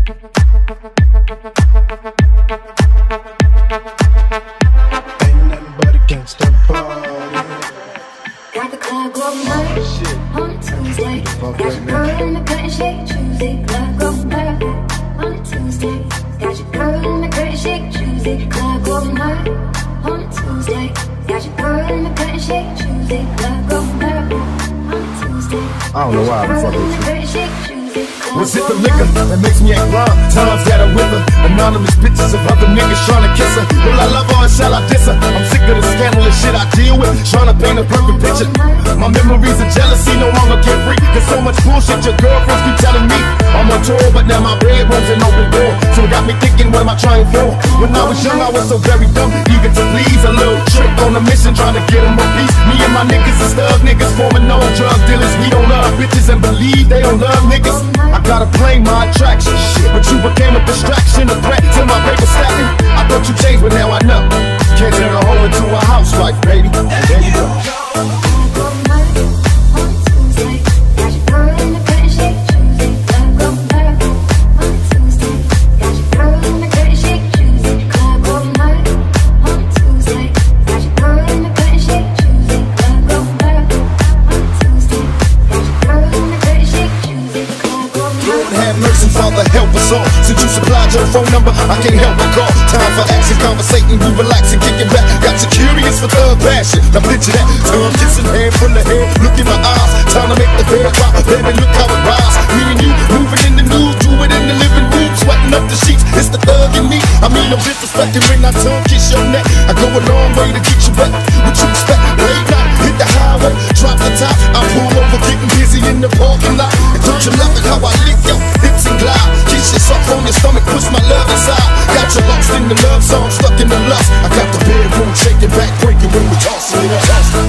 Got the club going hard on a Tuesday. Got your girl in the cut and shake Tuesday. Club going hard on a Tuesday. Got your girl in the cut and shake Tuesday. Club going hard on a Tuesday. Got your girl in the cut and shake Tuesday. Club going hard on a Tuesday. I don't know why I'm fucking with you. Was it the liquor that makes me act wild? Times that I'm with her, anonymous pictures of other niggas trying to kiss her. Will I love her or shall I diss her? I'm sick of the scandalous shit I deal with, trying to paint a perfect picture. My memories of jealousy no longer get free. There's so much bullshit your girlfriends be telling me. I'm on tour, but now my bedroom's an open door. So it got me thinking, what am I trying for? When I was young, I was so very dumb, eager to please. A little trick on a mission, trying to get them a piece. Me and my niggas is thug niggas, forming known drug dealers. We don't love bitches and believe they don't love niggas. I gotta play my attraction, shit, but you became a distraction, a threat to my paper stacking. I thought you changed, but now I know. Can't turn a hoe into a housewife, baby. And there you go. Father, help us all. Since you supplied your phone number, I can't help but call. Time for action, conversating, we relaxing, kicking back. Got you curious for thug passion. Now picture that, tongue kissing, hand full of hair. Look in my eyes, time to make the bed rock. Baby, look how it rise. Me and you, moving in the news, do it in the living room, sweating up the sheets. It's the thug in me. I mean, no disrespecting when I tongue kiss your neck. I go a long way to get you back. What you expect? Late night, hit the highway, drop the top. I pull over, getting busy in the parking lot. And don't you love it how I lick your hips and glide? Kiss yourself on your stomach, push my love inside. Got you lost in the love song, stuck in the lust. I got the bedroom shaking back, breaking when we tossing it up.